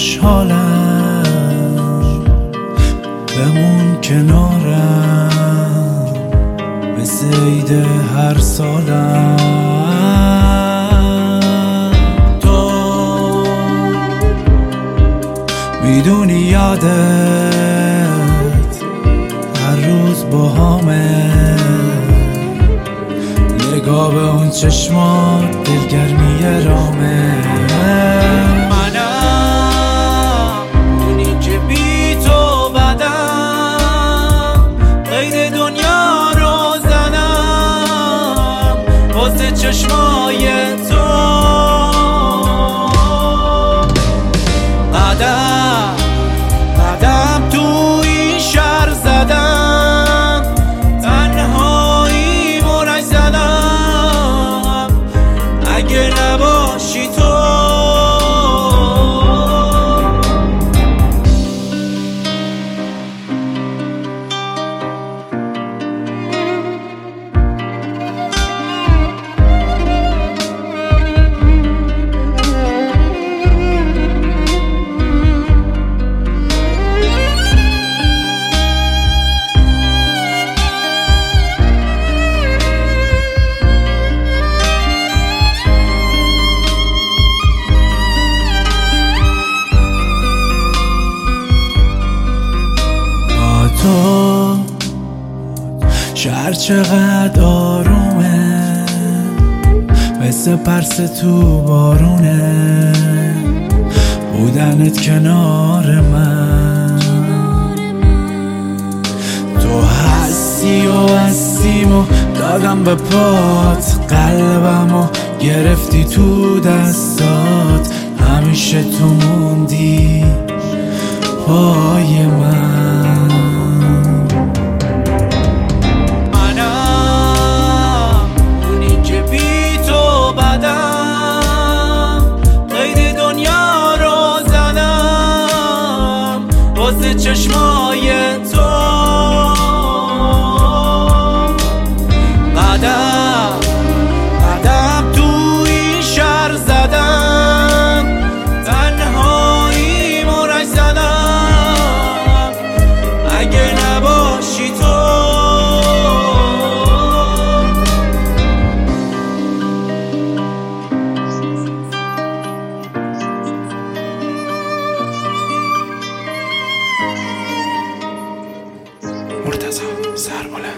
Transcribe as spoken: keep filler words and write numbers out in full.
خوشحالم بمون کنارم مثل عید هر سالم. تو میدونی یادت هر روز با همه نگاه به اون چشمات دلگرمی رامه. منم اونی که بی تو بدم قید دنیا رو زنم واسه چشمای تو. قدم قدم تو این شهر زدم تنهایی مرج زدم اگه نباشی تو. تو شهر چقدر آرومه مثل پرس تو بارونه بودنت کنار من. تو هستی و هستیم و دادم به پات قلبم و گرفتی تو دستات همیشه تو موندی پای من. واسه چشمای تو قدم قدم تو این شهر زدم تنهایی مرج زدم اگه نباشی تو. مرتضی سربلند.